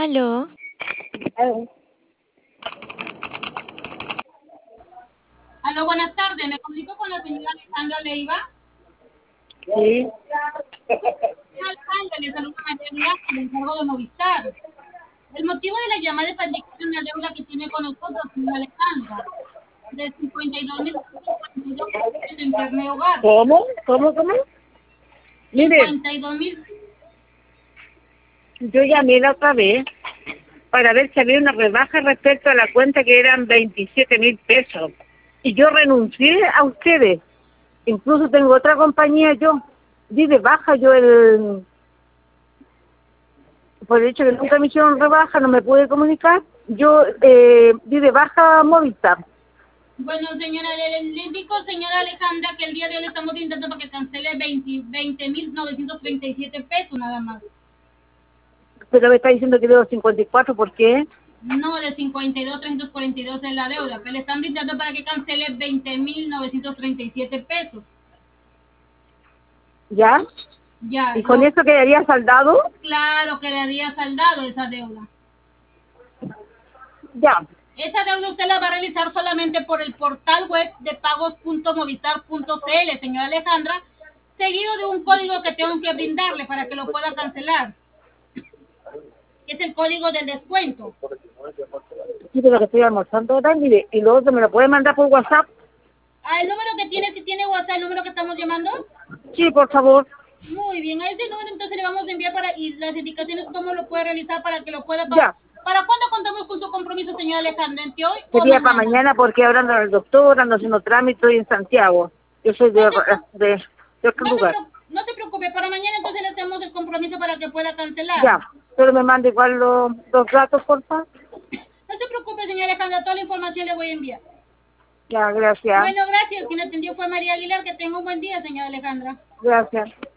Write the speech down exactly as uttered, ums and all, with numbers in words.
Aló. Aló. Aló, buenas tardes. Me comunico con la señora Alejandra Leiva. Sí. Alejandra, le saluda María Aguilar, le encargo de Movistar. El motivo de la llamada es para indicarle una deuda que tiene con nosotros, señora Alejandra, de cincuenta y dos mil cuarenta y dos pesos de Internet Hogar. ¿Cómo? ¿Cómo? ¿Cómo? Mire, cincuenta y dos mil. yo llamé la otra vez para ver si había una rebaja respecto a la cuenta que eran veintisiete mil pesos. Y yo renuncié a ustedes. Incluso tengo otra compañía, yo di de baja yo el... Por el hecho que nunca me hicieron rebaja, no me pude comunicar. Yo eh, di de baja Movistar. Bueno, señora, le, le indico, señora Alejandra, que el día de hoy le estamos intentando para que cancele veinte mil novecientos treinta y siete pesos nada más. Pero me está diciendo que debo cincuenta y cuatro, ¿por qué? No, de cincuenta y dos trescientos cuarenta y dos es la deuda, pero le están brindando para que cancele veinte mil novecientos treinta y siete pesos. ¿Ya? Ya, ¿Y con lo- eso quedaría saldado? claro que le había saldado esa deuda. Ya. Esa deuda usted la va a realizar solamente por el portal web de pagos punto movistar punto c l, señora Alejandra, seguido de un código que tengo que brindarle para que lo pueda cancelar, que es el código del descuento. Sí, pero que estoy almorzando ahora, mire, y luego me lo puede mandar por WhatsApp. Ah, el número que tiene, si tiene WhatsApp, el número que estamos llamando. Sí, por favor. Muy bien, a ese número entonces le vamos a enviar para y las indicaciones cómo lo puede realizar para que lo pueda pagar. Ya. ¿Para cuándo contamos con su compromiso, señora Alejandra? ¿Entre hoy o Sería para mañana? mañana porque ahora ando al doctor, ando haciendo trámite, estoy en Santiago. Yo soy de, No se, preocupe, de, de otro no, se lugar. preocupe, no se preocupe, para mañana entonces le hacemos el compromiso para que pueda cancelar. Ya. Pero me manda igual los, los datos, por favor. No se preocupe, señora Alejandra, toda la información le voy a enviar. Ya, gracias. Bueno, gracias. Quien atendió fue María Aguilar. Que tenga un buen día, señora Alejandra. Gracias.